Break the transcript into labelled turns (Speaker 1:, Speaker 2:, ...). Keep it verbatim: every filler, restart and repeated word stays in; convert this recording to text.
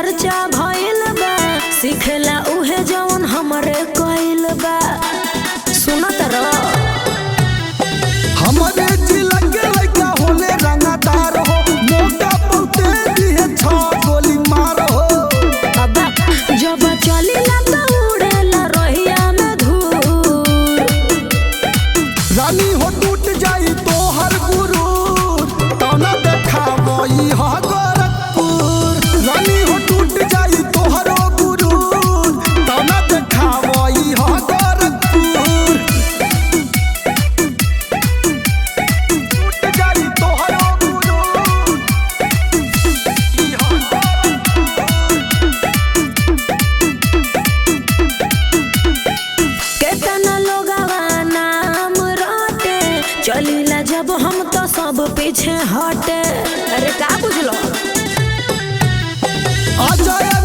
Speaker 1: चर्चा भइल बा, सिखला उहे जवन हमरे कइल बा। सुनत रह
Speaker 2: हमरे जिला के लइका होले रंगदार हो, मोटा बहुते दिए छ गोली मार हो।
Speaker 1: अब्बा जब चलिला त उड़ेला रहिया में धूर।
Speaker 2: रानी हो टूट जाई तोहर गुरूर, तौना देखावई ह गोरखपुर। रानी हो टूट जाई तोहरो गुरूर, तौना देखावई ह गोरखपुर। टूट जाई तोहरो गुरूर, ई ह
Speaker 1: केतना लोगवा नाम रटे, चलिला जब हम तो सब पीछे हटे। अरे का बुझलो
Speaker 2: अजय